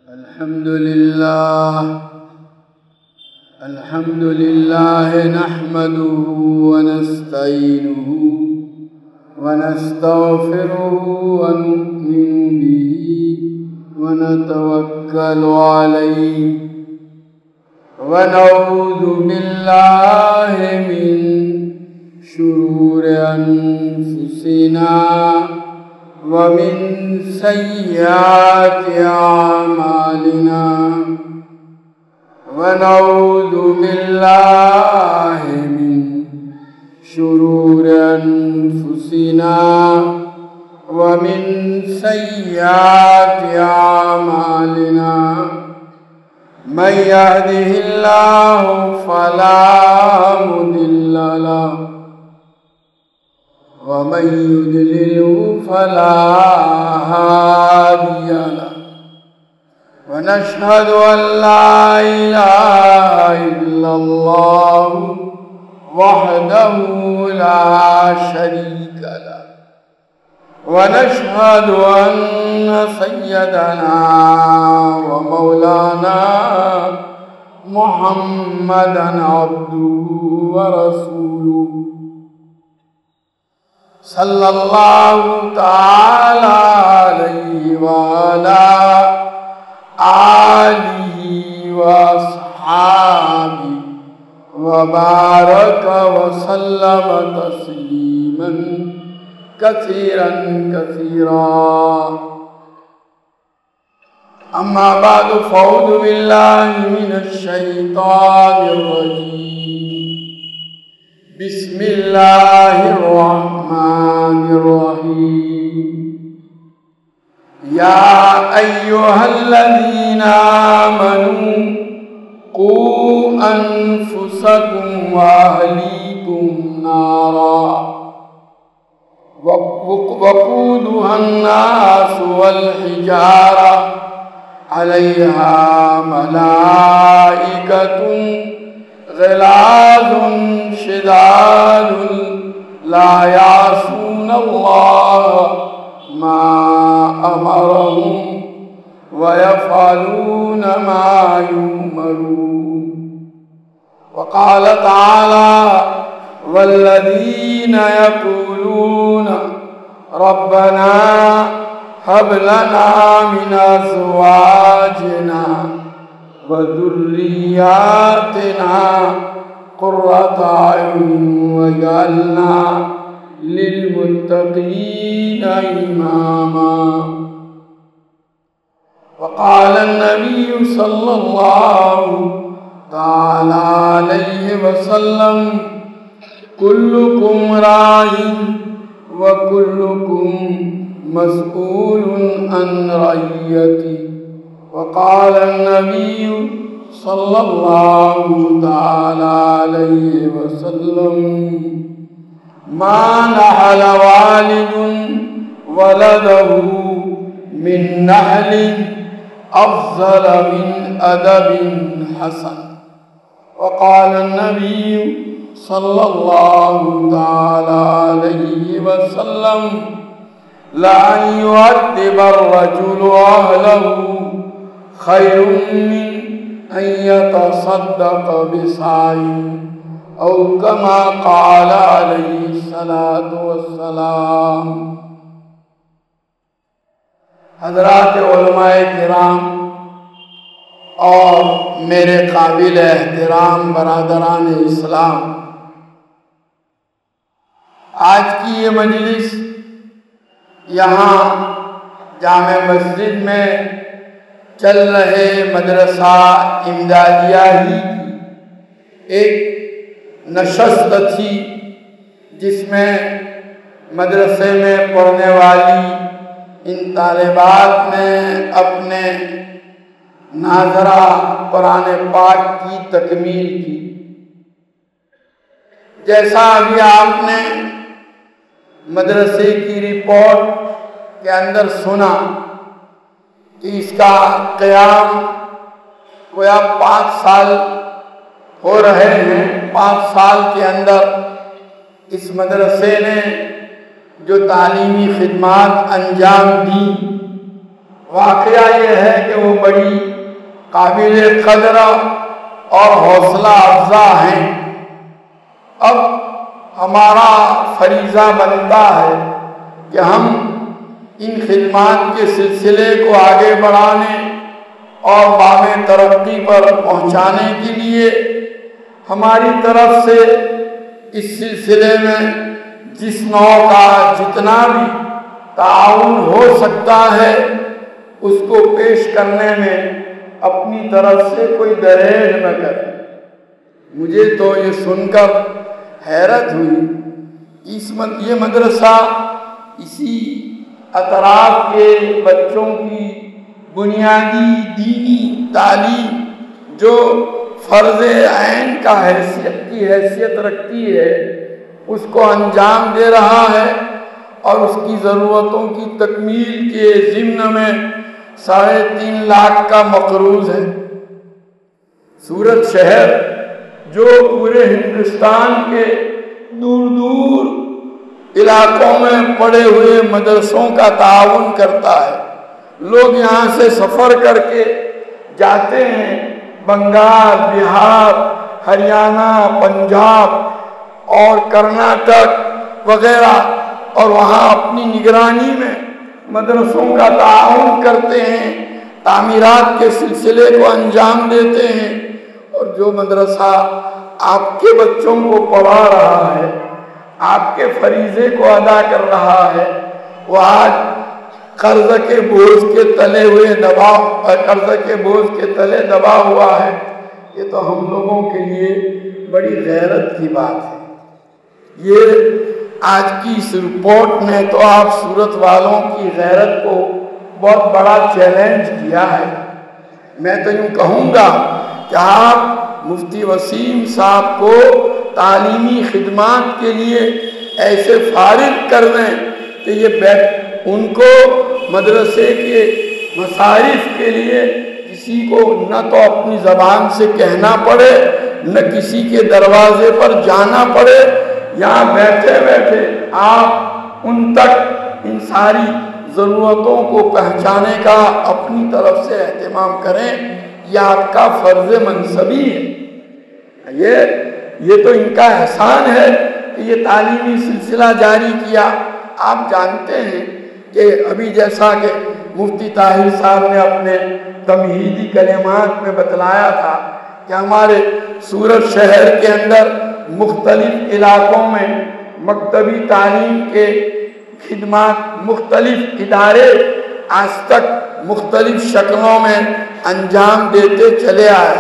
الحمد لله نحمده ونستعينه ونستغفره ونؤمن به ونتوكل عليه ونعوذ بالله من شرور أنفسنا ومن سيئات أعمالنا ونعوذ بالله من شرور أنفسنا ومن سيئات أعمالنا من يهده الله فلا مضل له ومن يضلله فلا هادي له ونشهد أن لا إله إلا الله وحده لا شريك له ونشهد أن سيدنا ومولانا محمدا عبده ورسوله صلى الله تعالى عليه وعلى آله وأصحابه وبارك وسلم تسليما كثيرا كثيرا. أما بعد فأعوذ بالله من الشيطان الرجيم. بسم الله الرحمن الرحيم. يا أيها الذين آمنوا قوا أنفسكم وأهليكم نارا وقودها الناس والحجارة عليها ملائكة غلاظ شداد لا يعصون الله ما أمرهم ويفعلون ما يؤمرون. وقال تعالى والذين يقولون ربنا هب لنا من أزواجنا وذرياتنا قرة أعين واجعلنا للمتقين إماما. وقال النبي صلى الله تعالى عليه وسلم كلكم راع وكلكم مسؤول عن رعيته. وقال النبي صلى الله تعالى عليه وسلم ما نحل والد ولده من نحل أفضل من أدب حسن. وقال النبي صلى الله تعالى عليه وسلم لأن يؤدب الرجل أهله خير من أن يتصدق بصاع أو كما قال عليه الصلاة والسلام. حضرات علماء کرام اور میرے قابل احترام برادران اسلام، آج کی یہ مجلس یہاں جامع مسجد میں چل رہے مدرسہ امدادیہ ہی ایک نشست تھی، جس میں مدرسے میں پڑھنے والی ان طالبات نے اپنے ناظرہ قرآن پاک کی تکمیل کی. جیسا ابھی آپ نے مدرسے کی رپورٹ کے اندر سنا کہ اس کا قیام گویا 5 سال ہو رہے ہیں. 5 سال کے اندر اس مدرسے نے جو تعلیمی خدمات انجام دی واقعہ یہ ہے کہ وہ بڑی قابل قدر اور حوصلہ افزا ہیں۔ اب ہمارا فریضہ بنتا ہے کہ ہم ان خدمات کے سلسلے کو آگے بڑھانے اور باب ترقی پر پہنچانے کے لیے ہماری طرف سے اس سلسلے میں جس نوع کا جتنا بھی تعاون ہو سکتا ہے اس کو پیش کرنے میں اپنی طرف سے کوئی گریز نہ کرے۔ مجھے تو یہ سن کر حیرت ہوئی، یہ مدرسہ اسی اطراف کے بچوں کی بنیادی دینی تعلیم جو فرض عین کا حیثیت رکھتی ہے اس کو انجام دے رہا ہے، اور اس کی ضرورتوں کی تکمیل کے ضمن میں 3.5 لاکھ کا مقروض ہے۔ سورت شہر جو پورے ہندوستان کے دور دور علاقوں میں پڑے ہوئے مدرسوں کا تعاون کرتا ہے، لوگ یہاں سے سفر کر کے جاتے ہیں بنگال، بہار، ہریانہ، پنجاب اور کرناٹک وغیرہ، اور وہاں اپنی نگرانی میں مدرسوں کا تعاون کرتے ہیں، تعمیرات کے سلسلے کو انجام دیتے ہیں۔ اور جو مدرسہ آپ کے بچوں کو پڑھا رہا ہے، آپ کے فریضے کو ادا کر رہا ہے، وہ آج قرض کے بوجھ کے تلے دبا ہوا ہے۔ یہ تو ہم لوگوں کے لیے بڑی غیرت کی بات ہے۔ یہ آج کی اس رپورٹ نے تو آپ سورت والوں کی غیرت کو بہت بڑا چیلنج کیا ہے۔ میں تو یوں کہوں گا کہ آپ مفتی وسیم صاحب کو تعلیمی خدمات کے لیے ایسے فارغ کر دیں کہ یہ ان کو مدرسے کے مصارف کے لیے کسی کو نہ تو اپنی زبان سے کہنا پڑے، نہ کسی کے دروازے پر جانا پڑے، یہاں بیٹھے بیٹھے آپ ان تک ان ساری ضرورتوں کو پہنچانے کا اپنی طرف سے اہتمام کریں۔ یہ آپ کا فرض منصبی ہے، یہ تو ان کا احسان ہے کہ یہ تعلیمی سلسلہ جاری کیا۔ آپ جانتے ہیں کہ ابھی جیسا کہ مفتی طاہر صاحب نے اپنے تمہیدی کلمات میں بتلایا تھا کہ ہمارے سورت شہر کے اندر مختلف علاقوں میں مکتبی تعلیم کے خدمات مختلف ادارے آج تک مختلف شکلوں میں انجام دیتے چلے آئے۔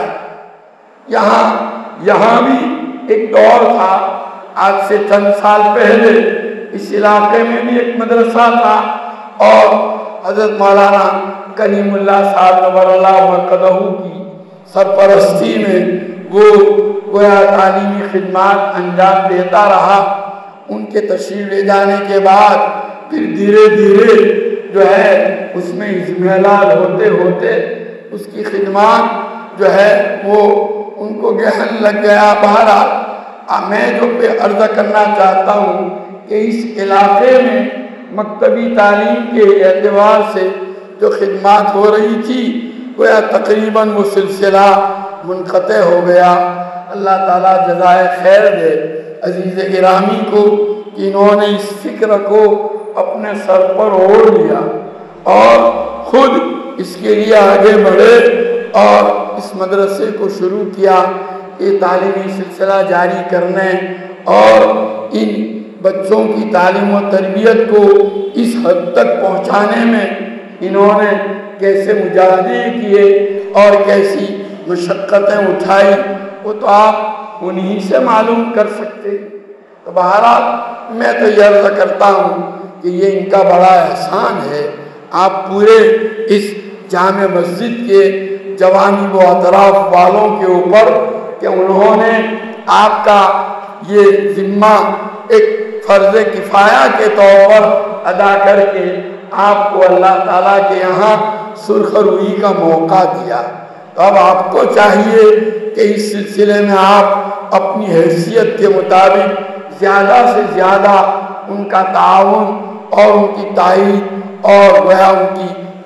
یہاں بھی ایک دور تھا، آج سے چند سال پہلے اس علاقے میں بھی ایک مدرسہ تھا، اور حضرت مولانا کلیم اللہ صاحب نور اللہ مرقدہ کی سرپرستی میں وہ گویا تعلیمی خدمات انجام دیتا رہا۔ ان کے تشریف لے جانے کے بعد پھر دھیرے دھیرے جو ہے اس میں اجمالات ہوتے ہوتے اس کی خدمات جو ہے وہ ان کو گہن لگ گیا۔ بہرحال میں جو عرض کرنا چاہتا ہوں کہ اس علاقے میں مکتبی تعلیم کے اعتبار سے جو خدمات ہو رہی تھی گویا تقریباً وہ سلسلہ منقطع ہو گیا۔ اللہ تعالیٰ جزائے خیر دے عزیز گرامی کو کہ انہوں نے اس فکر کو اپنے سر پر اوڑھ لیا اور خود اس کے لیے آگے بڑھے اور اس مدرسے کو شروع کیا، یہ تعلیمی سلسلہ جاری کرنے اور ان بچوں کی تعلیم و تربیت کو اس حد تک پہنچانے میں انہوں نے کیسے مجاہدے کیے اور کیسی مشقتیں اٹھائی، وہ تو آپ انہی سے معلوم کر سکتے۔ تو بہرحال میں تو یہ عرض کرتا ہوں کہ یہ ان کا بڑا احسان ہے، آپ پورے اس جامع مسجد کے جوانب و اطراف والوں کے اوپر کہ انہوں نے آپ کا یہ ذمہ ایک فرض کفایہ کے طور پر ادا کر کے آپ کو اللہ تعالیٰ کے یہاں سرخ روئی کا موقع دیا۔ تو اب آپ کو چاہیے کہ اس سلسلے میں آپ اپنی حیثیت کے مطابق زیادہ سے زیادہ ان کا تعاون اور ان کی تائید اور گویا ان کی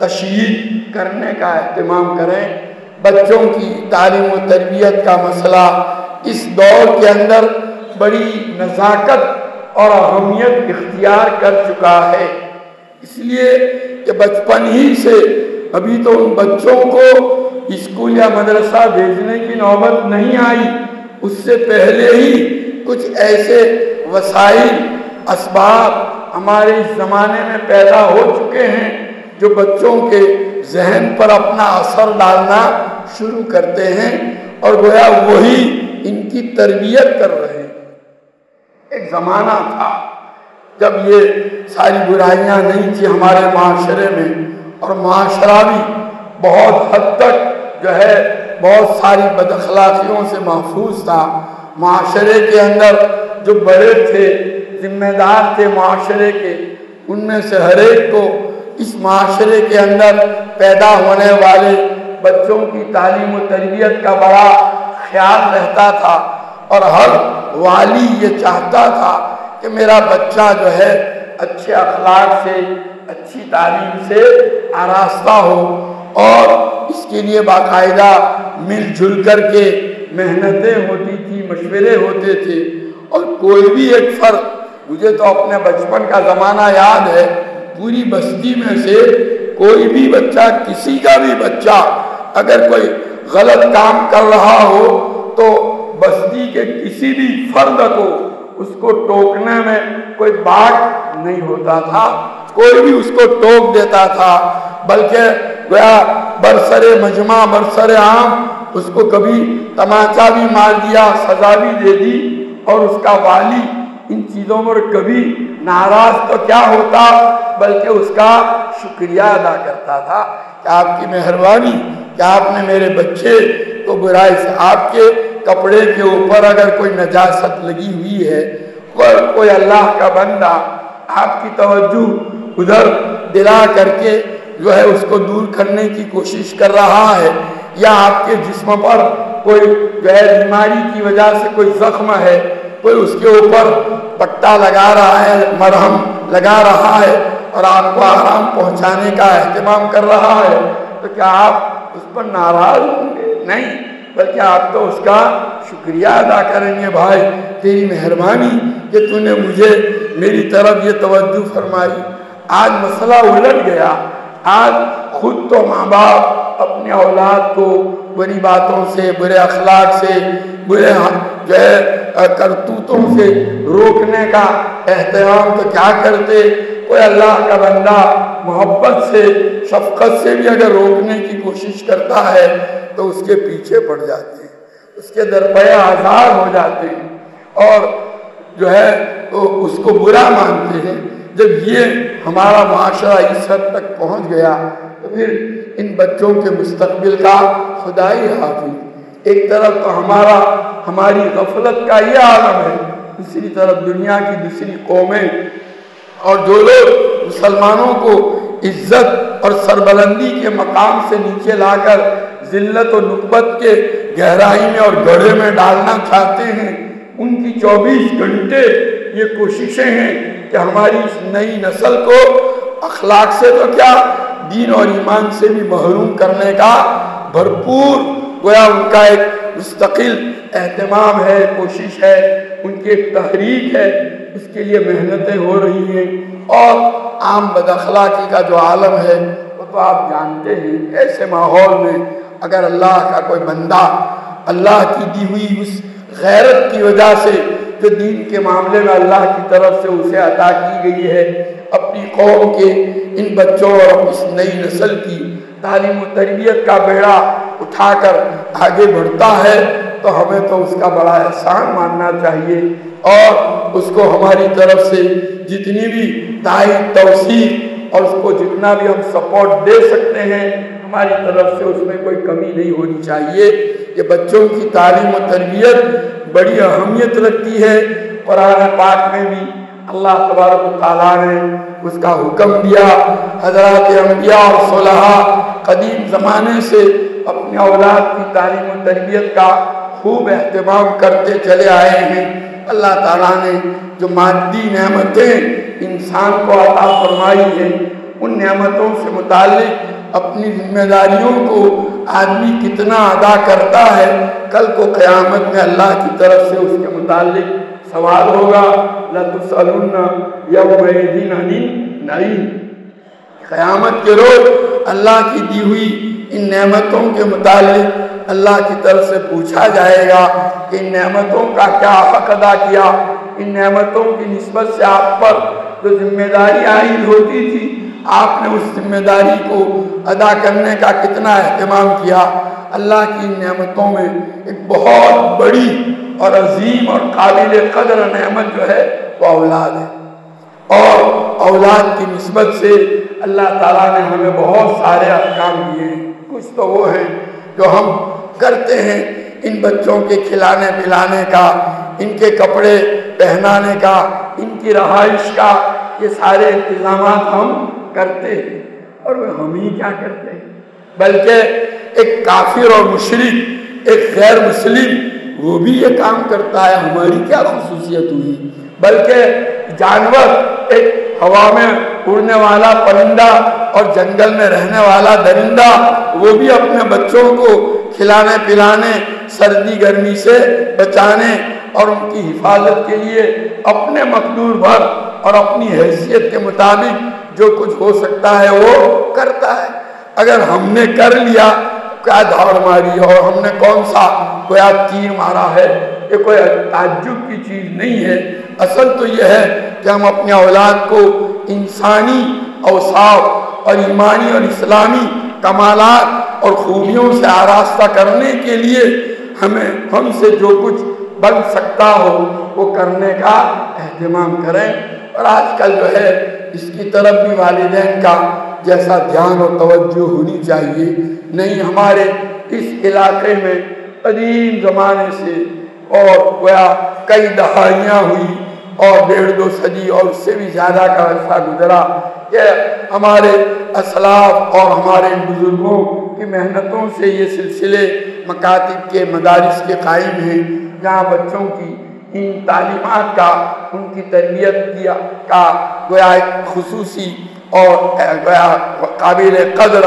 تشیید کرنے کا اہتمام کریں۔ بچوں کی تعلیم و تربیت کا مسئلہ اس دور کے اندر بڑی نزاکت اور اہمیت اختیار کر چکا ہے، اس لیے کہ بچپن ہی سے ابھی تو ان بچوں کو اسکول یا مدرسہ بھیجنے کی نوبت نہیں آئی، اس سے پہلے ہی کچھ ایسے وسائل اسباب ہمارے اس زمانے میں پیدا ہو چکے ہیں جو بچوں کے ذہن پر اپنا اثر ڈالنا شروع کرتے ہیں اور گویا وہی ان کی تربیت کر رہے ہیں۔ ایک زمانہ تھا جب یہ ساری برائیاں نہیں تھی ہمارے معاشرے میں، اور معاشرہ بھی بہت حد تک جو ہے بہت ساری بد اخلاقیوں سے محفوظ تھا۔ معاشرے کے اندر جو بڑے تھے، ذمہ دار تھے معاشرے کے، ان میں سے ہر ایک کو اس معاشرے کے اندر پیدا ہونے والے بچوں کی تعلیم و تربیت کا بڑا خیال رہتا تھا، اور ہر والی یہ چاہتا تھا کہ میرا بچہ جو ہے اچھے اخلاق سے، اچھی تعلیم سے آراستہ ہو، اور اس کے لیے باقاعدہ مل جل کر کے محنتیں ہوتی تھی، مشورے ہوتے تھے، اور کوئی بھی ایک فرد، مجھے تو اپنے بچپن کا زمانہ یاد ہے، پوری بستی میں سے کوئی بھی بچہ، کسی کا بھی بچہ اگر کوئی غلط کام کر رہا ہو تو بستی کے کسی بھی فرد کو اس کو ٹوکنے میں کوئی باک نہیں ہوتا تھا، کوئی بھی اس کو ٹوک دیتا تھا، بلکہ گویا برسر مجمع برسر عام اس کو کبھی تماچا بھی مار دیا، سزا بھی دے دی، اور اس کا والی ان چیزوں پر کبھی ناراض تو کیا ہوتا بلکہ اس کا شکریہ ادا کرتا تھا کہ آپ کی مہربانی کہ آپ نے میرے بچے کو برائی سے، آپ کے کپڑے کے اوپر اگر کوئی نجاست لگی ہوئی ہے، کوئی اللہ کا بندہ آپ کی توجہ ادھر دلا کر کے جو ہے اس کو دور کرنے کی کوشش کر رہا ہے، یا آپ کے جسم پر کوئی جو ہے بیماری کی وجہ سے کوئی زخم ہے، کوئی اس کے اوپر پٹا لگا رہا ہے، مرہم لگا رہا ہے اور آپ کو آرام پہنچانے کا اہتمام کر رہا ہے، تو کیا آپ اس پر ناراض ہوں گے؟ نہیں، بلکہ آپ تو اس کا شکریہ ادا کریں گے، بھائی تیری مہربانی کہ تو نے مجھے میری طرف یہ توجہ فرمائی۔ آج مسئلہ الٹ گیا، آج خود تو ماں باپ اپنے اولاد کو بری باتوں سے، برے اخلاق سے، برے جو ہے کرتوتوں سے روکنے کا اہتمام تو کیا کرتے، کوئی اللہ کا بندہ محبت سے، شفقت سے بھی اگر روکنے کی کوشش کرتا ہے تو اس کے پیچھے پڑ جاتے ہیں، اس کے درپے آزار ہو جاتے ہیں، اور جو ہے اس کو برا مانتے ہیں۔ جب یہ ہمارا معاشرہ اس حد تک پہنچ گیا تو پھر ان بچوں کے مستقبل کا خدا ہی حافظ۔ ایک طرف تو ہماری غفلت کا یہ عالم ہے، دوسری طرف دنیا کی دوسری قومیں اور جو لوگ مسلمانوں کو عزت اور سربلندی کے مقام سے نیچے لا کر ذلت و نکبت کے گہرائی میں اور گڑھے میں ڈالنا چاہتے ہیں، ان کی 24 گھنٹے یہ کوششیں ہیں کہ ہماری اس نئی نسل کو اخلاق سے تو کیا، دین اور ایمان سے بھی محروم کرنے کا بھرپور گویا ان کا ایک مستقل اہتمام ہے، کوشش ہے، ان کی ایک تحریک ہے، اس کے لیے محنتیں ہو رہی ہیں۔ اور عام بد اخلاقی کا جو عالم ہے وہ تو آپ جانتے ہیں، ایسے ماحول میں اگر اللہ کا کوئی بندہ اللہ کی دی ہوئی اس غیرت کی وجہ سے جو دین کے معاملے میں اللہ کی طرف سے اسے عطا کی گئی ہے، اپنی قوم کے ان بچوں اور اس نئی نسل کی تعلیم و تربیت کا بیڑا اٹھا کر آگے بڑھتا ہے تو ہمیں تو اس کا بڑا احسان ماننا چاہیے، اور اس کو ہماری طرف سے جتنی بھی تائید، توثیق اور اس کو جتنا بھی ہم سپورٹ دے سکتے ہیں ہماری طرف سے اس میں کوئی کمی نہیں ہونی چاہیے۔ یہ بچوں کی تعلیم و تربیت بڑی اہمیت رکھتی ہے۔ قرآن پاک میں بھی اللہ تبارک و تعالیٰ نے اس کا حکم دیا۔ حضرات انبیاء اور صلحاء قدیم زمانے سے اپنے اولاد کی تعلیم و تربیت کا خوب اہتمام کرتے چلے آئے ہیں۔ اللہ تعالیٰ نے جو مادی نعمتیں انسان کو عطا فرمائی ہیں ان نعمتوں سے متعلق اپنی ذمہ داریوں کو آدمی کتنا ادا کرتا ہے، کل کو قیامت میں اللہ کی طرف سے اس کے متعلق سوال ہوگا، لَتُسْأَلُنَّ يَوْمَئِذٍ عَنِ النَّعِيمِ۔ قیامت کے روز اللہ کی دی ہوئی ان نعمتوں کے متعلق اللہ کی طرف سے پوچھا جائے گا کہ ان نعمتوں کا کیا حق ادا کیا، ان نعمتوں کی نسبت سے آپ پر جو ذمہ داری عائد ہوتی تھی، آپ نے اس ذمہ داری کو ادا کرنے کا کتنا اہتمام کیا۔ اللہ کی نعمتوں میں ایک بہت بڑی اور عظیم اور قابل قدر نعمت جو ہے وہ اولاد ہے، اور اولاد کی نسبت سے اللہ تعالیٰ نے ہمیں بہت سارے احکام دیے ہیں۔ کچھ تو وہ ہیں جو ہم کرتے ہیں، ان بچوں کے کھلانے پلانے کا، ان کے کپڑے پہنانے کا، ان کی رہائش کا، یہ سارے انتظامات ہم کرتے ہیں۔ اور وہ ہم ہی کیا کرتے ہیں، بلکہ ایک کافر اور مشرک، ایک غیر مسلم، وہ بھی یہ کام کرتا ہے، ہماری کیا خصوصیت ہوئی؟ بلکہ جانور، ایک ہوا میں اڑنے والا پرندہ اور جنگل میں رہنے والا درندہ، وہ بھی اپنے بچوں کو کھلانے پلانے، سردی گرمی سے بچانے اور ان کی حفاظت کے لیے اپنے مقدور بھر اور اپنی حیثیت کے مطابق جو کچھ ہو سکتا ہے وہ کرتا ہے۔ اگر ہم نے کر لیا، کیا دوڑ ماری اور ہم نے کون سا کوئی تیر مارا ہے، یہ کوئی تعجب کی چیز نہیں ہے۔ اصل تو یہ ہے کہ ہم اپنے اولاد کو انسانی اوصاف اور ایمانی اور اسلامی کمالات اور خوبیوں سے آراستہ کرنے کے لیے ہم سے جو کچھ بن سکتا ہو وہ کرنے کا اہتمام کریں۔ اور آج کل جو ہے اس کی طرف بھی والدین کا جیسا دھیان اور توجہ ہونی چاہیے نہیں۔ ہمارے اس علاقے میں قدیم زمانے سے اور گویا کئی دہائیاں ہوئی اور 1.5-2 صدی اور اس سے بھی زیادہ کا عرصہ گزرا کہ ہمارے اسلاف اور ہمارے بزرگوں کی محنتوں سے یہ سلسلے مکاتب کے مدارس کے قائم ہیں، جہاں بچوں کی ان تعلیمات کا، ان کی تربیت کا گویا ایک خصوصی اور گویا قابل قدر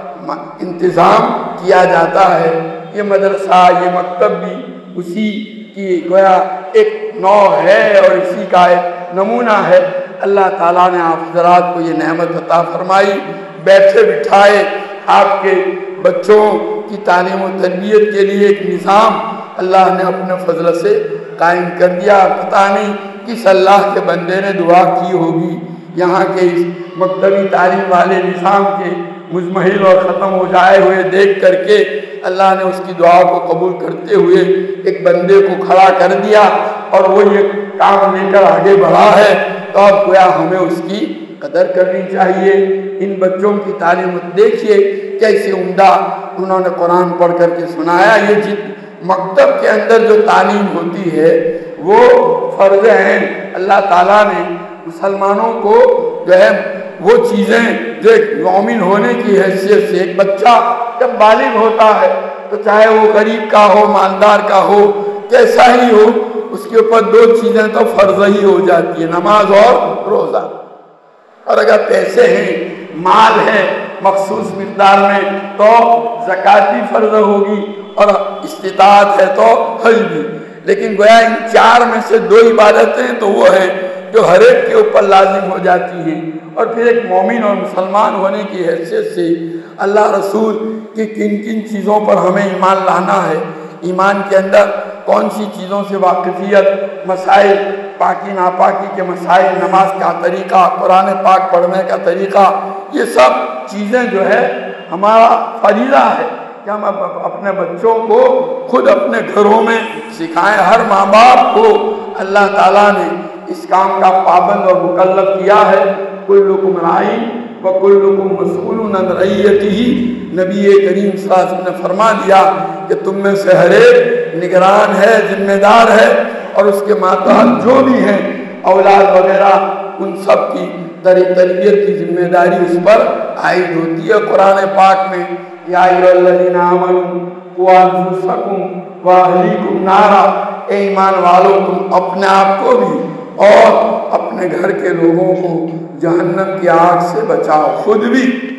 انتظام کیا جاتا ہے۔ یہ مدرسہ، یہ مکتب بھی اسی کی گویا ایک نوع ہے اور اسی کا ایک نمونہ ہے۔ اللہ تعالیٰ نے آپ حضرات کو یہ نعمت عطا فرمائی، بیٹھے بٹھائے آپ کے بچوں کی تعلیم و تربیت کے لیے ایک نظام اللہ نے اپنے فضل سے قائم کر دیا۔ پتہ نہیں کس اللہ کے بندے نے دعا کی ہوگی یہاں کے اس مکتبی تعلیم والے نظام کے مزمحل اور ختم ہو جائے ہوئے دیکھ کر کے اللہ نے اس کی دعا کو قبول کرتے ہوئے ایک بندے کو کھڑا کر دیا اور وہ یہ کام لے کر آگے بڑھا ہے، تو اب گویا ہمیں اس کی قدر کرنی چاہیے۔ ان بچوں کی تعلیم دیکھیے کیسے عمدہ انہوں نے قرآن پڑھ کر کے سنایا۔ یہ جس مکتب کے اندر جو تعلیم ہوتی ہے وہ فرض ہیں۔ اللہ تعالیٰ نے مسلمانوں کو جو ہے وہ چیزیں جو ایک مومن ہونے کی حیثیت سے، ایک بچہ جب بالغ ہوتا ہے تو چاہے وہ غریب کا ہو، مالدار کا ہو، کیسا ہی ہو، اس کے اوپر 2 چیزیں تو فرض ہی ہو جاتی ہیں، نماز اور روزہ۔ اور اگر پیسے ہیں، مال ہے مخصوص مقدار میں تو زکوٰۃ بھی فرض ہوگی، اور استطاعت ہے تو حج بھی۔ لیکن گویا ان 4 میں سے 2 عبادتیں تو وہ ہیں جو ہر ایک کے اوپر لازم ہو جاتی ہیں۔ اور پھر ایک مومن اور مسلمان ہونے کی حیثیت سے اللہ رسول کی کن کن چیزوں پر ہمیں ایمان لانا ہے، ایمان کے اندر کون سی چیزوں سے واقفیت، مسائل پاکی ناپاکی کے مسائل، نماز کا طریقہ، قرآن پاک پڑھنے کا طریقہ، یہ سب چیزیں جو ہے ہمارا فریضہ ہے کہ ہم اپنے بچوں کو خود اپنے گھروں میں سکھائیں۔ ہر ماں باپ کو اللہ تعالیٰ نے اس کام کا پابند اور مکلف کیا ہے۔ کلکم راعٍ وکلکم مسئول عن رعیتہ، نبی کریم صلی اللہ علیہ وسلم نے فرما دیا کہ تم میں سے ہر ایک نگران ہے، ذمہ دار ہے، اور اس کے ماتحت جو بھی ہیں اولاد وغیرہ ان سب کی تربیت کی ذمہ داری اس پر عائد ہوتی ہے۔ قرآن پاک میں یا ایھا الذین آمنوا قوا انفسکم واہلیکم نارا، اے ایمان والو تم اپنے آپ کو بھی اور اپنے گھر کے لوگوں کو جہنم کی آگ سے بچاؤ، خود بھی۔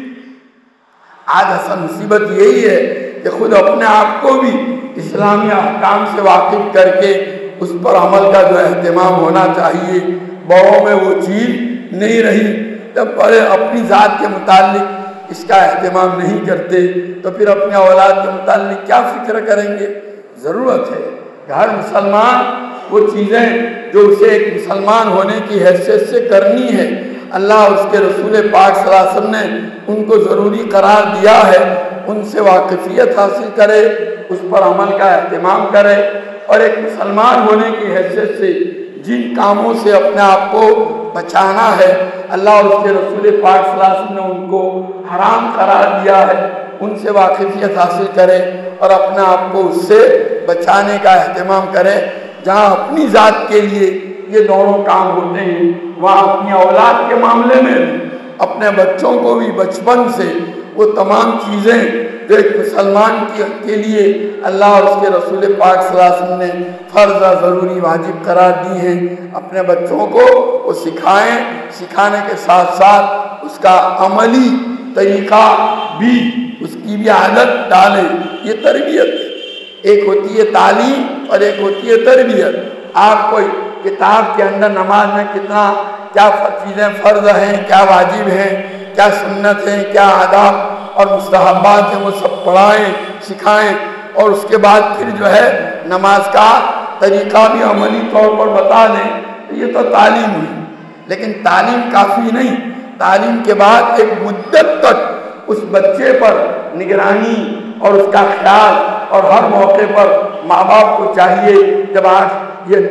آج اصل مصیبت یہی ہے کہ خود اپنے آپ کو بھی اسلامی احکام سے واقف کر کے اس پر عمل کا جو اہتمام ہونا چاہیے، بڑوں میں وہ چیز نہیں رہی۔ جب بڑے اپنی ذات کے متعلق اس کا اہتمام نہیں کرتے تو پھر اپنے اولاد کے متعلق کیا فکر کریں گے؟ ضرورت ہے کہ ہر مسلمان وہ چیزیں جو اسے ایک مسلمان ہونے کی حیثیت سے کرنی ہے، اللہ اور اس کے رسول پاک صلی اللہ علیہ وسلم نے ان کو ضروری قرار دیا ہے، ان سے واقفیت حاصل کرے، اس پر عمل کا اہتمام کرے، اور ایک مسلمان ہونے کی حیثیت سے جن کاموں سے اپنے آپ کو بچانا ہے، اللہ اور اس کے رسول پاک صلی اللہ علیہ وسلم نے ان کو حرام قرار دیا ہے، ان سے واقفیت حاصل کرے اور اپنے آپ کو اس سے بچانے کا اہتمام کرے۔ جہاں اپنی ذات کے لیے یہ دونوں کام ہوتے ہیں، وہاں اپنی اولاد کے معاملے میں اپنے بچوں کو بھی بچپن سے وہ تمام چیزیں جو ایک مسلمان کے لیے اللہ اور اس کے رسول پاک صلی اللہ علیہ وسلم نے فرض ضروری واجب قرار دی ہیں، اپنے بچوں کو وہ سکھائیں، سکھانے کے ساتھ ساتھ اس کا عملی طریقہ بھی، اس کی بھی عادت ڈالیں۔ یہ تربیت ہے، ایک ہوتی ہے تعلیم اور ایک ہوتی ہے تربیت۔ آپ کوئی کتاب کے اندر نماز میں کیا چیزیں فرض ہیں، کیا واجب ہیں، کیا سنت ہیں، کیا آداب اور مستحبات ہیں، وہ سب پڑھائیں، سکھائیں، اور اس کے بعد پھر جو ہے نماز کا طریقہ بھی عملی طور پر بتا دیں، یہ تو تعلیم ہوئی۔ لیکن تعلیم کافی نہیں، تعلیم کے بعد ایک مدت تک اس بچے پر نگرانی اور اس کا خیال، اور ہر موقع پر ماں باپ کو چاہیے، جب آج یہ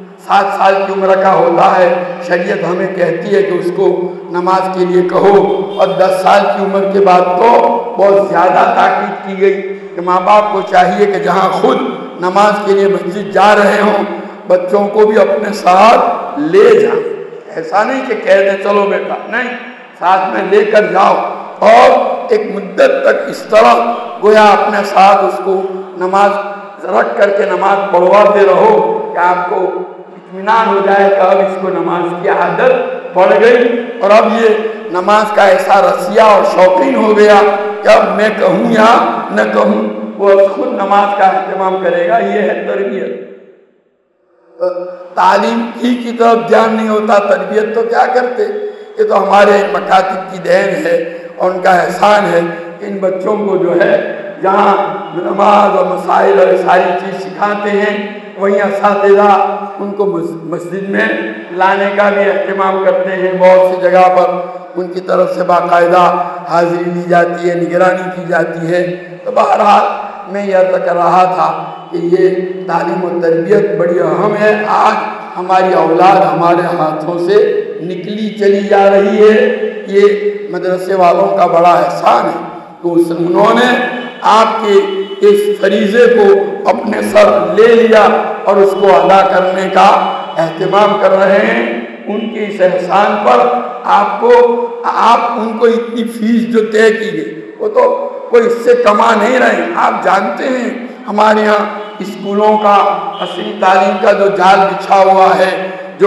7 سال کی عمر کا ہوتا ہے، شریعت ہمیں کہتی ہے کہ اس کو نماز کے لیے کہو، اور 10 سال کی عمر کے بعد تو بہت زیادہ تاکید کی گئی کہ ماں باپ کو چاہیے کہ جہاں خود نماز کے لیے مسجد جا رہے ہوں، بچوں کو بھی اپنے ساتھ لے جائیں۔ ایسا نہیں کہ کہہ دیں چلو بیٹا، نہیں، ساتھ میں لے کر جاؤ، اور ایک مدت تک اس طرح گویا اپنے ساتھ اس کو نماز رکھ کر کے نماز پڑھواتے رہو کہ آپ کو اطمینان ہو جائے کہ اب اس کو نماز کی عادت پڑ گئی، اور اب یہ نماز کا ایسا رسیہ اور شوقین ہو گیا کہ اب میں کہوں یا نہ کہوں وہ خود نماز کا اہتمام کرے گا۔ یہ ہے تربیت۔ تعلیم کی طرف دھیان نہیں ہوتا، تربیت تو کیا کرتے؟ یہ تو ہمارے مکاتب کی دین ہے اور ان کا احسان ہے کہ ان بچوں کو جو ہے جہاں نماز اور مسائل اور ساری چیز سکھاتے ہیں، وہیں اساتذہ ان کو مسجد میں لانے کا بھی اہتمام کرتے ہیں۔ بہت سی جگہ پر ان کی طرف سے باقاعدہ حاضری لی جاتی ہے، نگرانی کی جاتی ہے۔ تو بہرحال میں یہ عرض کر رہا تھا کہ یہ تعلیم و تربیت بڑی اہم ہے۔ آج ہماری اولاد ہمارے ہاتھوں سے نکلی چلی جا رہی ہے، یہ مدرسے والوں کا بڑا احسان ہے تو انہوں نے آپ کے اس فریضے کو اپنے سر لے لیا اور اس کو ادا کرنے کا اہتمام کر رہے ہیں۔ ان کے اس احسان پر آپ ان کو اتنی فیس جو طے کی گئی وہ تو کوئی اس سے کما نہیں رہے۔ آپ جانتے ہیں ہمارے یہاں اسکولوں کا، عصری تعلیم کا جو جال بچھا ہوا ہے، جو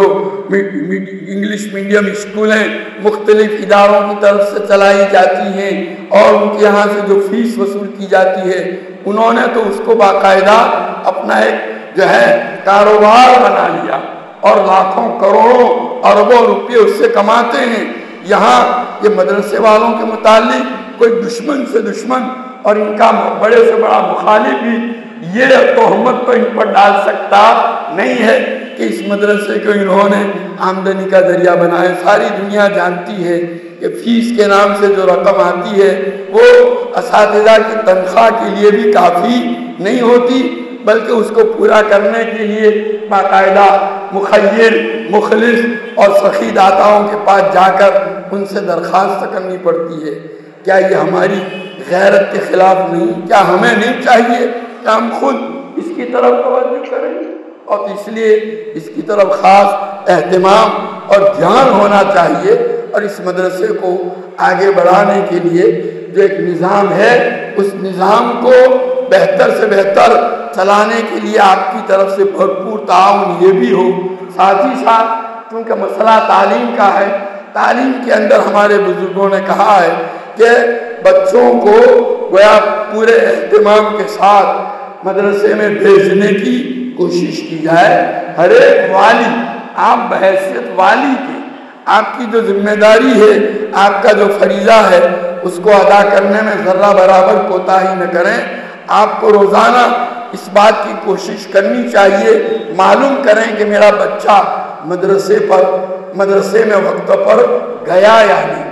انگلش میڈیم اسکولیں مختلف اداروں کی طرف سے چلائی جاتی ہیں اور ان کے یہاں سے جو فیس وصول کی جاتی ہے، انہوں نے تو اس کو باقاعدہ اپنا ایک جو ہے کاروبار بنا لیا اور لاکھوں کروڑوں اربوں روپے اس سے کماتے ہیں۔ یہاں یہ مدرسے والوں کے متعلق کوئی دشمن سے دشمن اور ان کا بڑے سے بڑا مخالف بھی یہ تہمت تو ان پر ڈال سکتا نہیں ہے کہ اس مدرسے کو انہوں نے آمدنی کا ذریعہ بنایا۔ ساری دنیا جانتی ہے کہ فیس کے نام سے جو رقم آتی ہے وہ اساتذہ کی تنخواہ کے لیے بھی کافی نہیں ہوتی، بلکہ اس کو پورا کرنے کے لیے باقاعدہ مخیر، مخلص اور سخی داتاؤں کے پاس جا کر ان سے درخواست کرنی پڑتی ہے۔ کیا یہ ہماری غیرت کے خلاف نہیں؟ کیا ہمیں نہیں چاہیے کہ ہم خود اس کی طرف توجہ کریں؟ اور اس لیے اس کی طرف خاص اہتمام اور دھیان ہونا چاہیے، اور اس مدرسے کو آگے بڑھانے کے لیے جو ایک نظام ہے اس نظام کو بہتر سے بہتر چلانے کے لیے آپ کی طرف سے بھرپور تعاون یہ بھی ہو، ساتھ ہی ساتھ کیونکہ مسئلہ تعلیم کا ہے، تعلیم کے اندر ہمارے بزرگوں نے کہا ہے کہ بچوں کو گویا پورے اہتمام کے ساتھ مدرسے میں بھیجنے کی کوشش کی جائے۔ ہر ایک والی، آپ بحیثیت والی کے، آپ کی جو ذمہ داری ہے، آپ کا جو فریضہ ہے، اس کو ادا کرنے میں ذرہ برابر کوتاہی نہ کریں۔ آپ کو روزانہ اس بات کی کوشش کرنی چاہیے، معلوم کریں کہ میرا بچہ مدرسے میں وقت پر گیا یا نہیں،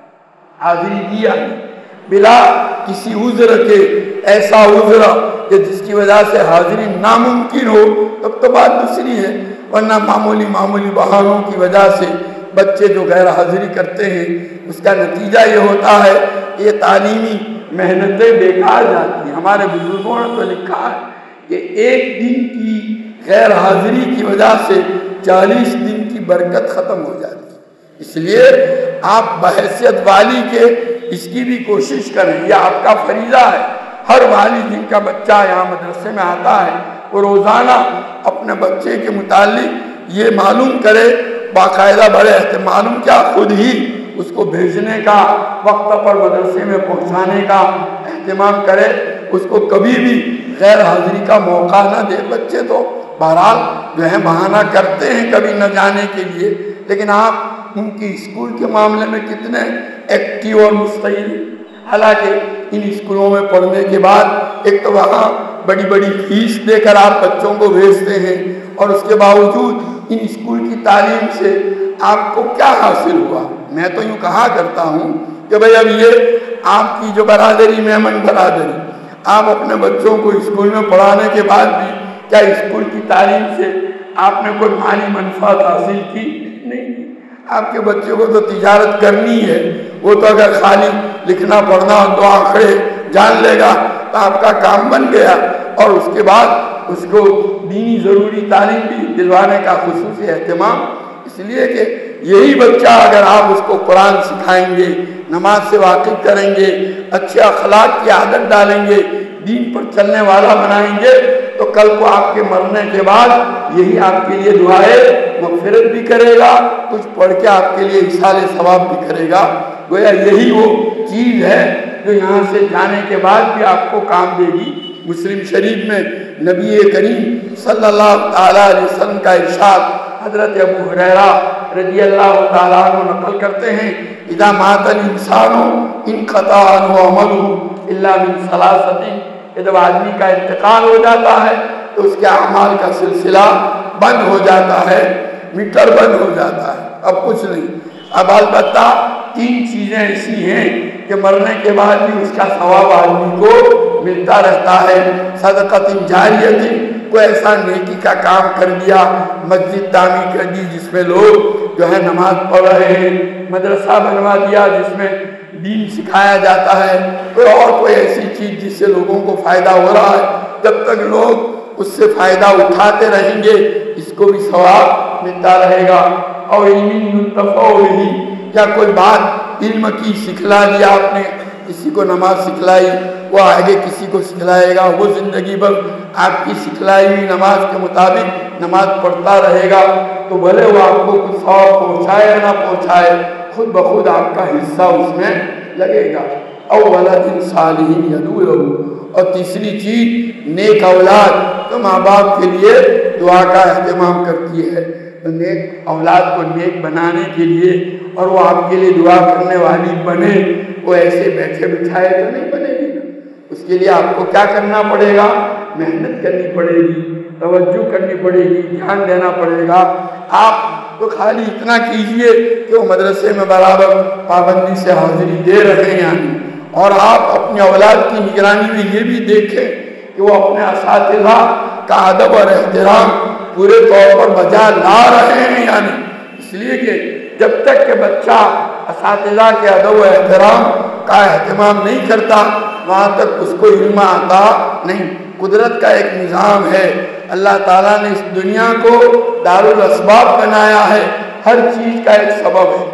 حاضری دیا نہیں، بلا کسی عذر کے، ایسا عذر کہ جس کی وجہ سے حاضری ناممکن ہو، تب تو بات دوسری ہے، ورنہ معمولی بہانوں کی وجہ سے بچے جو غیر حاضری کرتے ہیں، اس کا نتیجہ یہ ہوتا ہے کہ یہ تعلیمی محنتیں بیکار جاتی ہیں۔ ہمارے بزرگوں نے تو لکھا ہے کہ ایک دن کی غیر حاضری کی وجہ سے 40 دن کی برکت ختم ہو جاتی ہے۔ اس لیے آپ بحیثیت والی کے اس کی بھی کوشش کریں، یہ آپ کا فریضہ ہے۔ ہر والی جن کا بچہ یہاں مدرسے میں آتا ہے، وہ روزانہ اپنے بچے کے متعلق یہ معلوم کرے، باقاعدہ بڑے معلوم کیا خود ہی اس کو بھیجنے کا، وقت پر مدرسے میں پہنچانے کا اہتمام کرے، اس کو کبھی بھی غیر حاضری کا موقع نہ دے۔ بچے تو بہرحال جو ہے بہانہ کرتے ہیں کبھی نہ جانے کے لیے، لیکن آپ ان کی اسکول کے معاملے میں کتنے ایکٹیو اور مستعد۔ حالانکہ ان اسکولوں میں پڑھنے کے بعد ایک تو وہاں بڑی بڑی فیس دے کر آپ بچوں کو بھیجتے ہیں، اور اس کے باوجود ان اسکول کی تعلیم سے آپ کو کیا حاصل ہوا؟ میں تو یوں کہا کرتا ہوں کہ بھئی اب یہ آپ کی جو برادری، میمن برادری، آپ اپنے بچوں کو اسکول میں پڑھانے کے بعد بھی کیا اسکول کی تعلیم سے آپ نے کوئی مالی منفعت حاصل کی؟ نہیں۔ آپ کے بچوں کو تو تجارت کرنی ہے، وہ تو اگر خالی لکھنا پڑھنا اور 2 آنکڑے جان لے گا تو آپ کا کام بن گیا، اور اس کے بعد اس کو دینی ضروری تعلیم بھی دلوانے کا خصوصی اہتمام۔ اس لیے کہ یہی بچہ اگر آپ اس کو قرآن سکھائیں گے، نماز سے واقف کریں گے، اچھے اخلاق کی عادت ڈالیں گے، دین پر چلنے والا بنائیں گے، تو کل کو آپ کے مرنے کے بعد یہی آپ کے لیے دعائے مغفرت بھی کرے گا، کچھ پڑھ کے آپ کے لیے احصال ثواب بھی کرے گا۔ گویا یہی وہ چیز ہے جو یہاں سے جانے کے بعد بھی آپ کو کام دے گی۔ مسلم شریف میں نبی کریم صلی اللہ تعالیٰ علیہ وسلم کا ارشاد حضرت ابو ہریرہ رضی اللہ تعالیٰ عنہ نقل کرتے ہیں، اذا مات الانسان انقطع عنہ عمله الا من ثلاثة، جب آدمی کا انتقال ہو جاتا ہے تو اس کے اعمال کا سلسلہ بند ہو جاتا ہے، میٹر بند ہو جاتا ہے، اب کچھ نہیں۔ اب البتہ 3 چیزیں ایسی ہیں کہ مرنے کے بعد بھی اس کا ثواب آدمی کو ملتا رہتا ہے۔ صدقۃ جاریۃ، کوئی ایسا نیکی کا کام کر دیا، مسجد تعمیر کر دی جس میں لوگ جو ہے نماز پڑھ رہے ہیں، مدرسہ بنوا دیا جس میں دین سکھایا جاتا ہے، کوئی ایسی چیز جس سے لوگوں کو فائدہ ہو رہا ہے، جب تک لوگ اس سے فائدہ اٹھاتے رہیں گے اس کو بھی ثواب ملتا رہے گا۔ اور علم ينتفع به، یا کوئی بات علم کی سکھلا دیا آپ نے، کسی کو نماز سکھلائی، وہ آگے کسی کو سکھلائے گا، وہ زندگی بھر آپ کی سکھلائی ہوئی نماز کے مطابق نماز پڑھتا رہے گا، تو بھلے وہ آپ کو کچھ ثواب پہنچائے یا نہ پہنچائے، خود بخود آپ کا حصہ اس میں لگے گا۔ او ولد صالح یدعو لہ، اور تیسری چیز نیک اولاد، تو ماں باپ کے لیے دعا کا اہتمام کرتی ہے، تو نیک اولاد کو نیک بنانے کے لیے اور وہ آپ کے لیے دعا کرنے والی بنے، وہ ایسے بیٹھے بٹھائے تو نہیں بنے گی۔ اس کے لیے آپ کو کیا کرنا پڑے گا؟ محنت کرنی پڑے گی، توجہ کرنی پڑے گی، دھیان دینا پڑے گا۔ آپ تو خالی اتنا کیجئے کہ وہ مدرسے میں برابر پابندی سے حاضری دے رہے ہیں یعنی، اور آپ اپنی اولاد کی نگرانی میں یہ بھی دیکھیں کہ وہ اپنے اساتذہ کا ادب اور احترام پورے طور پر بجا لا رہے ہیں یعنی، اس لیے کہ جب تک کہ بچہ اساتذہ کے ادب و احترام کا اہتمام نہیں کرتا وہاں تک اس کو علم آتا نہیں۔ قدرت کا ایک نظام ہے، اللہ تعالیٰ نے اس دنیا کو دارالاسباب بنایا ہے، ہر چیز کا ایک سبب ہے،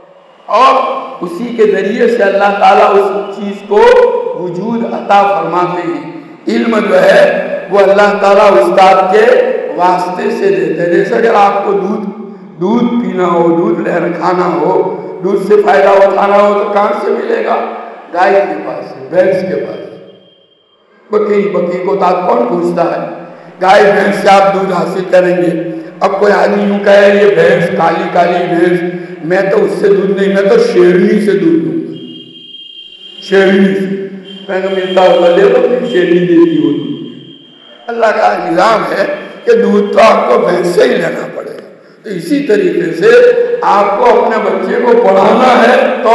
اور اسی کے ذریعے سے اللہ تعالیٰ اس چیز کو وجود عطا فرماتے ہیں۔ علم جو ہے وہ اللہ تعالیٰ استاد کے واسطے سے دیتے ہیں. جیسے اگر آپ کو دودھ پینا ہو، دودھ کھانا ہو، دودھ سے فائدہ اٹھانا ہو تو کہاں سے ملے گا؟ گائے کے پاس سے، بھینس کے پاس سے. بکری کو تو کون پوچھتا ہے؟ گائے بھینس سے آپ دودھ حاصل کریں گے. اب کوئی آدمی یوں کہے یہ بھینس کالی بھینس، میں تو اس سے دودھ نہیں، میں تو شیرنی سے دودھ دوں گا. شیرنی سے میں نے ملتا ہوتا لے لو، شیرنی دیتی ہوتی. اللہ کا نظام ہے کہ دودھ تو آپ کو بھینس سے ہی لینا پڑے گا. تو اسی طریقے سے آپ کو اپنے بچے کو پڑھانا ہے تو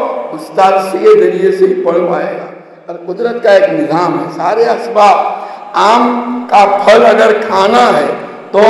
استاد سے کے ذریعے سے ہی پڑھ پائے گا. اور قدرت کا ایک نظام ہے، سارے اسباب، آم کا پھل اگر کھانا ہے تو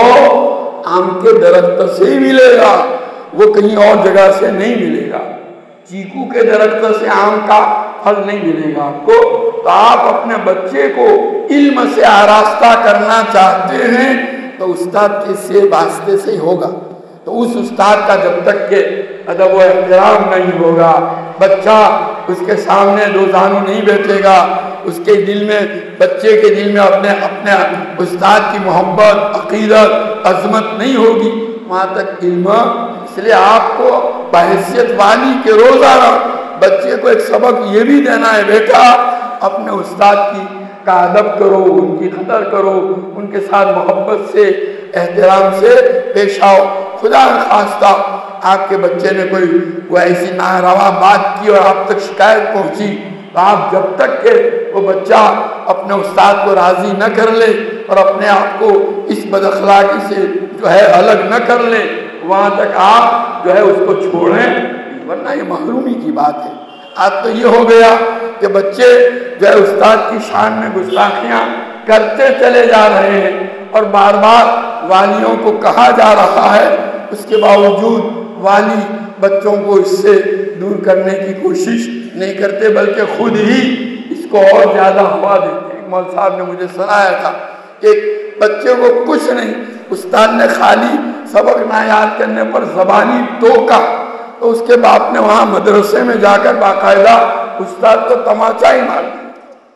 آم کے درخت سے ہی ملے گا، وہ کہیں اور جگہ سے نہیں ملے گا. چیکو کے درخت سے آم کا پھل نہیں ملے گا آپ کو. تو آپ اپنے بچے کو علم سے آراستہ کرنا چاہتے ہیں تو استاد کے سے واسطے سے ہی ہوگا. تو اس استاد کا جب تک کہ ادب و احترام نہیں ہوگا، بچہ اس کے سامنے دو زانو نہیں بیٹھے گا، اس کے دل میں، بچے کے دل میں اپنے استاد کی محبت، عقیدت، عظمت نہیں ہوگی، وہاں تک علم. اس لیے آپ کو بحیثیت والی کے روزانہ بچے کو ایک سبق یہ بھی دینا ہے، بیٹا اپنے استاد کا ادب کرو، ان کی قدر کرو، ان کے ساتھ محبت سے، احترام سے پیش آؤ. خدا نخواستہ آپ کے بچے نے کوئی ایسی ناروا بات کی اور آپ تک شکایت پہنچی تو آپ جب تک کہ وہ بچہ اپنے استاد کو راضی نہ کر لے اور اپنے آپ کو اس بد اخلاقی سے جو ہے الگ نہ کر لے، وہاں تک آپ جو ہے اس کو چھوڑیں، ورنہ یہ محرومی کی بات ہے. آج تو یہ ہو گیا کہ بچے جو ہے استاد کی شان میں گستاخیاں کرتے چلے جا رہے ہیں اور بار بار والیوں کو کہا جا رہا ہے، اس کے باوجود والی بچوں کو اس سے دور کرنے کی کوشش نہیں کرتے بلکہ خود ہی اس کو اور زیادہ ہوا دیتے ہیں. مول صاحب نے مجھے سنایا تھا کہ بچے کو کچھ نہیں، استاد نے خالی سبق نہ یاد کرنے پر زبانی ٹوکا تو اس کے باپ نے وہاں مدرسے میں جا کر باقاعدہ استاد کو تماچا ہی مار دیا.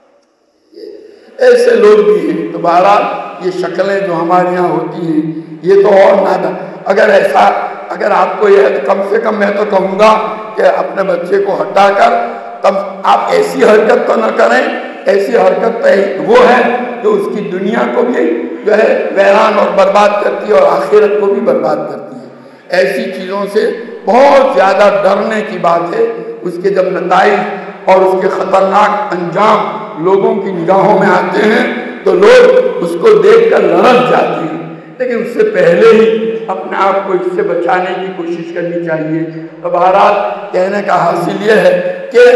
ایسے لوگ بھی ہیں. تو بہرحال یہ شکلیں جو ہمارے یہاں ہوتی ہیں یہ تو اور نادر. اگر آپ کو یہ کم سے کم میں تو کہوں گا کہ اپنے بچے کو ہٹا کر تب آپ ایسی حرکت تو نہ کریں. ایسی حرکت تو وہ ہے جو اس کی دنیا کو بھی جو ہے ویران اور برباد کرتی ہے اور آخرت کو بھی برباد کرتی ہے. ایسی چیزوں سے بہت زیادہ ڈرنے کی بات ہے. اس کے جب نتائج اور اس کے خطرناک انجام لوگوں کی نگاہوں میں آتے ہیں تو لوگ اس کو دیکھ کر لرز جاتے ہیں. لیکن اس سے پہلے ہی اپنے آپ کو اس سے بچانے کی کوشش کرنی چاہیے. تو بہرحال کہنے کا حاصل یہ ہے کہ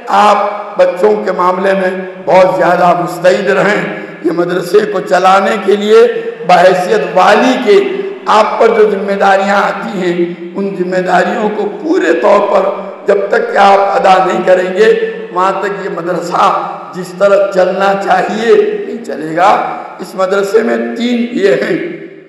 آپ بچوں کے معاملے میں بہت زیادہ مستعد رہیں. یہ مدرسے کو چلانے کے لیے بحیثیت والی کے آپ پر جو ذمہ داریاں آتی ہیں ان ذمہ داریوں کو پورے طور پر جب تک کہ آپ ادا نہیں کریں گے وہاں تک یہ مدرسہ جس طرح چلنا چاہیے نہیں چلے گا. اس مدرسے میں 3 یہ ہیں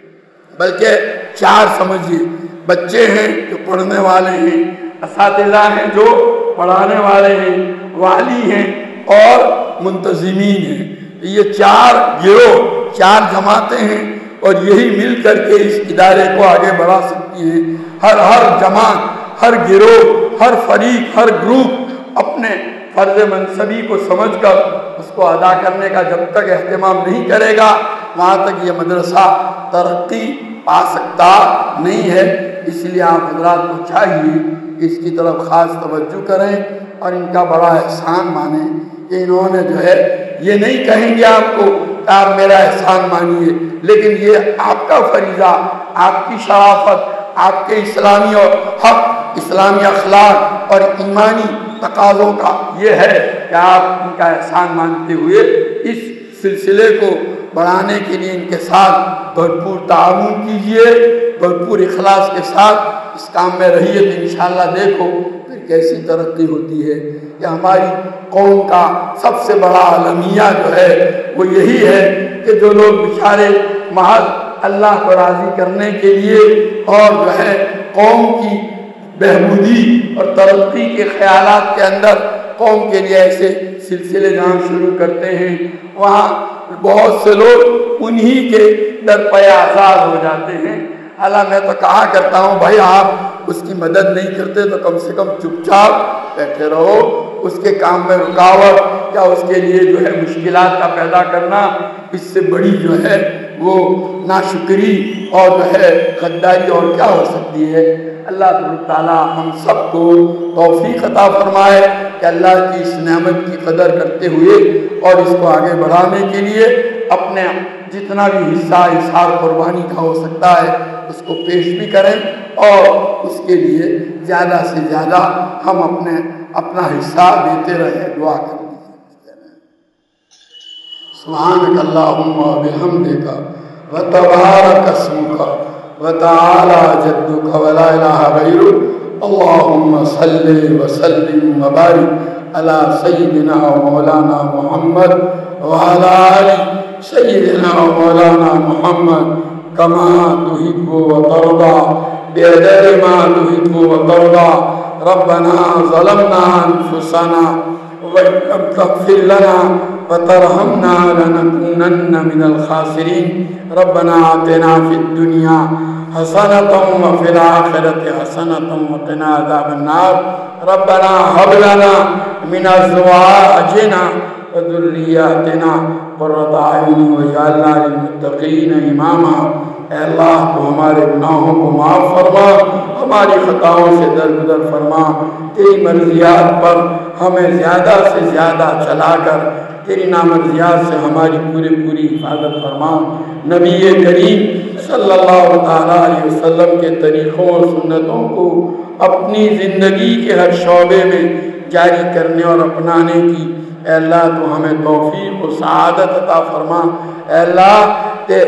بلکہ 4 سمجھیے. بچے ہیں جو پڑھنے والے ہیں، اساتذہ ہیں جو پڑھانے والے ہیں، والی ہیں اور منتظمین ہیں. یہ 4 گروہ، 4 جماعتیں ہیں اور یہی مل کر کے اس ادارے کو آگے بڑھا سکتی ہیں. ہر جماعت، ہر گروہ، ہر فریق، ہر گروپ اپنے فرض منصبی کو سمجھ کر اس کو ادا کرنے کا جب تک اہتمام نہیں کرے گا وہاں تک یہ مدرسہ ترقی پا سکتا نہیں ہے. اس لیے آپ حضرات کو چاہیے کہ اس کی طرف خاص توجہ کریں اور ان کا بڑا احسان مانیں کہ انہوں نے جو ہے یہ نہیں کہیں گے آپ کو کہ آپ میرا احسان مانیے، لیکن یہ آپ کا فریضہ، آپ کی شرافت، آپ کے اسلامی اور حق، اسلامی اخلاق اور ایمانی تقاضوں کا یہ ہے کہ آپ ان کا احسان مانتے ہوئے اس سلسلے کو بڑھانے کے لیے ان کے ساتھ بھرپور تعاون کیجیے، بھرپور اخلاص کے ساتھ اس کام میں رہیے. تو انشاءاللہ دیکھو پھر کیسی ترقی ہوتی ہے. کہ ہماری قوم کا سب سے بڑا المیہ جو ہے وہ یہی ہے کہ جو لوگ بیچارے محض اللہ کو راضی کرنے کے لیے اور جو ہے قوم کی بہبودی اور ترقی کے خیالات کے اندر قوم کے لیے ایسے سلسلے جہاں شروع کرتے ہیں وہاں بہت سے لوگ انہی کے در پہ آزاد ہو جاتے ہیں۔ حالانکہ میں تو کہا کرتا ہوں بھائی آپ اس کی مدد نہیں کرتے تو کم سے کم چپ چاپ بیٹھے رہو، اس کے کام میں رکاوٹ یا اس کے لیے جو ہے مشکلات کا پیدا کرنا اس سے بڑی جو ہے وہ ناشکری اور جو ہے غداری اور کیا ہو سکتی ہے۔ اللہ تعالیٰ ہم سب کو توفیق عطا فرمائے کہ اللہ کی اس نعمت کی قدر کرتے ہوئے اور اس کو آگے بڑھانے کے لیے اپنے جتنا بھی حصہ اظہار قربانی کا ہو سکتا ہے اس کو پیش بھی کریں اور اس کے لیے زیادہ سے زیادہ ہم اپنا حصہ دیتے رہیں، دعا کریں۔ سبحانک اللہم و بحمدک و تبارک اسمک و تعالی جدک و لا الہ غیرک، اللہم صلی وسلم و بارک علی سیدنا و مولانا محمد وعلی آل سیدنا و مولانا محمد کما تحب و ترضى بعدد ما تحب و ترضى۔ ربنا ظلمنا انفسنا وإن لم تغفر لنا وترحمنا لنكونن من الخاسرين۔ ربنا آتنا في الدنيا حسنة وفي الآخرة حسنة وقنا عذاب النار۔ ربنا هب لنا من أزواجنا وذرياتنا قرة أعين واجعلنا للمتقين إماما۔ اے اللہ تو ہمارے گناہوں کو معاف فرما، ہماری خطاؤں سے درگزر فرما، تیری مرضیات پر ہمیں زیادہ سے زیادہ چلا کر تیری نامرضیات سے ہماری پوری حفاظت فرما۔ نبی کریم صلی اللہ تعالیٰ علیہ وسلم کے طریقوں اور سنتوں کو اپنی زندگی کے ہر شعبے میں جاری کرنے اور اپنانے کی اے اللہ تو ہمیں توفیق و سعادت عطا فرما۔ اے اللہ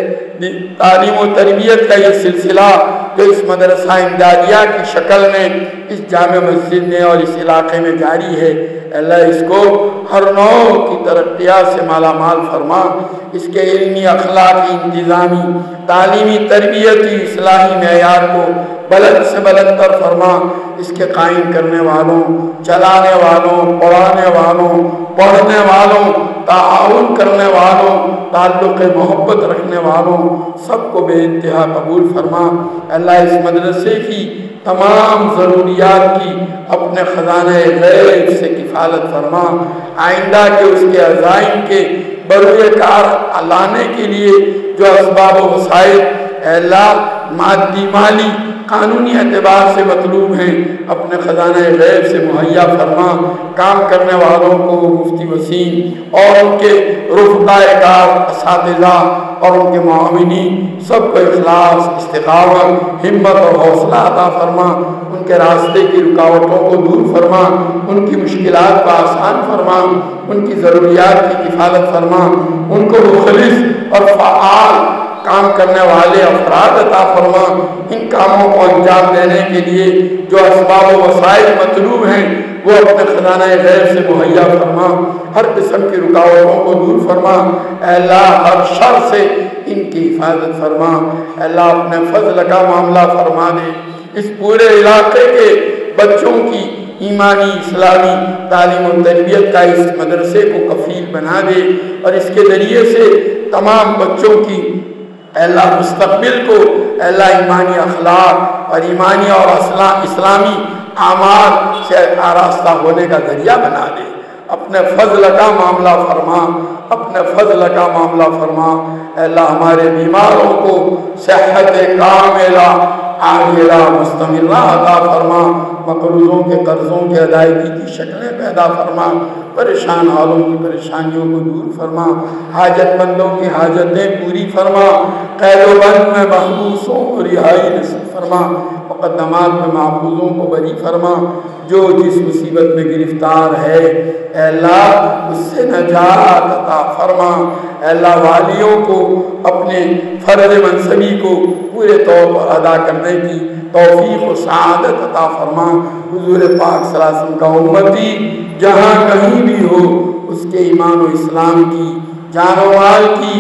تعلیم و تربیت کا یہ سلسلہ جو اس مدرسہ امدادیہ کی شکل میں اس جامع مسجد میں اور اس علاقے میں جاری ہے، اللہ اس کو ہر نوع کی ترقیات سے مالا مال فرما، اس کے علمی، اخلاقی، انتظامی، تعلیمی، تربیتی، اصلاحی معیار کو بلند سے بلند تر فرما۔ اس کے قائم کرنے والوں، چلانے والوں، پڑھانے والوں، پڑھنے والوں، تعاون کرنے والوں، تعلق محبت رکھنے والوں سب کو بے انتہا قبول فرما۔ اللہ اس مدرسے کی تمام ضروریات کی اپنے خزانہ غیب سے کفالت فرما۔ آئندہ کے اس کے عزائم کے بروئے کار لانے کے لیے جو اسباب و وسائل اے اللہ مادی، مالی، قانونی اعتبار سے مطلوب ہیں اپنے خزانہ غیب سے مہیا فرما۔ کام کرنے والوں کو مفتی وسیم اور ان کے رفقائے کار، اساتذہ اور ان کے معاونین سب کو اخلاص، استقامت، ہمت اور حوصلہ عطا فرما۔ ان کے راستے کی رکاوٹوں کو دور فرما، ان کی مشکلات کو آسان فرما، ان کی ضروریات کی کفالت فرما، ان کو مخلص اور فعال کام کرنے والے افراد عطا فرما۔ ان کاموں کو انجام دینے کے لیے جو اسباب و وسائل مطلوب ہیں وہ اپنے خزانہ غیب سے مہیا فرما۔ ہر قسم کی رکاوٹوں کو دور فرما۔ اے اللہ ہر شر سے ان کی حفاظت فرما۔ اے اللہ اپنے فضل کا معاملہ فرما دے۔ اس پورے علاقے کے بچوں کی ایمانی، اسلامی تعلیم و تربیت کا اس مدرسے کو کفیل بنا دے اور اس کے ذریعے سے تمام بچوں کی اے اللہ مستقبل کو اے اللہ ایمانی اخلاق اور ایمانی اور اسلامی اعمال سے آراستہ ہونے کا ذریعہ بنا دے۔ اپنے فضل کا معاملہ فرما، اپنے فضل کا معاملہ فرما۔ اے اللہ ہمارے بیماروں کو صحت کاملہ عاجلہ مستمرہ عطا فرما۔ مقروضوں کے قرضوں کی ادائیگی کی شکلیں پیدا فرما۔ پریشان حالوں کی پریشانیوں کو دور فرما۔ حاجت مندوں کی حاجتیں پوری فرما۔ قید و بند میں محبوسوں کو رہائی نصیب فرما۔ مقدمات میں محفوظوں کو بری فرما۔ جو جس مصیبت میں گرفتار ہے اے اللہ اس سے نجات عطا فرما۔ اے اللہ والیوں کو اپنے فرض منصبی کو پورے طور پر ادا کرنے کی توفیق و سعادت عطا فرما۔ حضور پاک صلی اللہ علیہ وسلم کا امتی جہاں کہیں بھی ہو اس کے ایمان و اسلام کی، جان و مال کی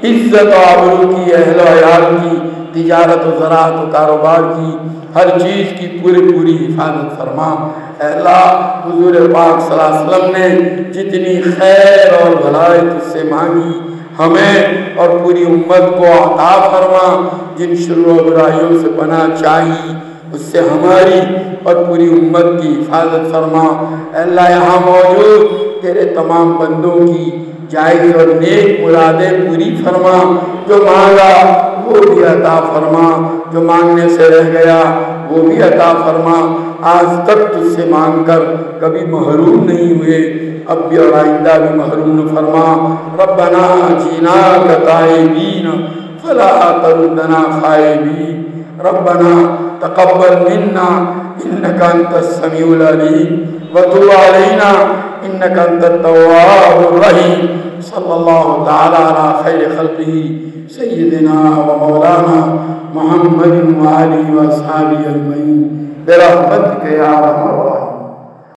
عزت و آبرو کی، اہل و عیال کی، تجارت و زراعت و کاروبار کی، ہر چیز کی پوری حفاظت فرما۔ اے اللہ حضور پاک صلی اللہ علیہ وسلم نے جتنی خیر اور بھلائی تجھ سے مانگی ہمیں اور پوری امت کو عطا فرما، جن شر و برائیوں سے پناہ چاہی اس سے ہماری اور پوری امت کی حفاظت فرما۔ اے اللہ یہاں موجود تیرے تمام بندوں کی جائز اور نیک مرادیں پوری فرما، جو مانگا وہ بھی عطا فرما، جو مانگنے سے رہ گیا وہ بھی عطا فرما۔ آج تک تجھ سے مانگ کر کبھی محروم نہیں ہوئے، اب بھی اور آئندہ بھی محروم نہ فرما۔ ربنا جینا تائبین فلا تردنا خائبین، ربنا تقبل منا انك انت السميع العليم وتب علينا انك انت التواب الرحيم۔ صلی اللہ تعالی علی خیر خلقہ سیدنا و مولانا محمد وآلہ و اصحابہ اجمعین برحمتک یا ارحم الراحمین۔